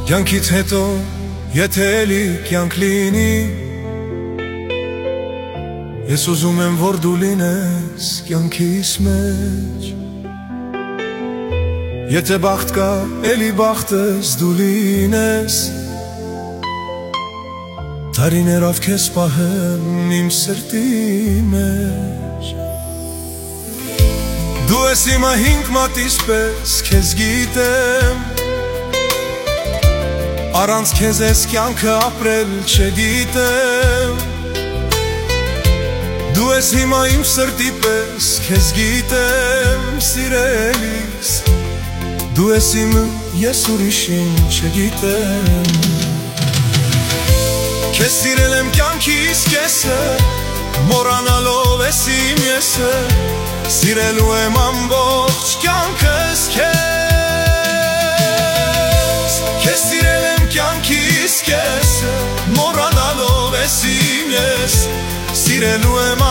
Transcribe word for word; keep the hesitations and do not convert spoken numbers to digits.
Կյանքից հետո եթե էլի կյանք լինի, ես ուզում եմ որ դու լինես կյանքիս մեջ։ Եթե բախտ կա էլի բախտս դու լինես, տարիներով քեզ պահեմ իմ սրտի մեջ։ Դու ես իմ հինգ մատից պես քեզ գիտեմ, առանց քեզ ես կյանքը ապրել չգիտեմ։ Դու ես հիմա իմ սրտի պես քեզ գիտեմ, սիրելիս, դու ես իմ, ես ուրիշին չգիտեմ։ Քեզ սիրել եմ կյանքիս կեսը, մոռանալով ես իմ եսը, սիրելու եմ ամբողջ կյանքս քեզ։ Քեզ սիրել եմ կյանքիս կեսը, մոռանալով ես իմ ես, սիրելու եմ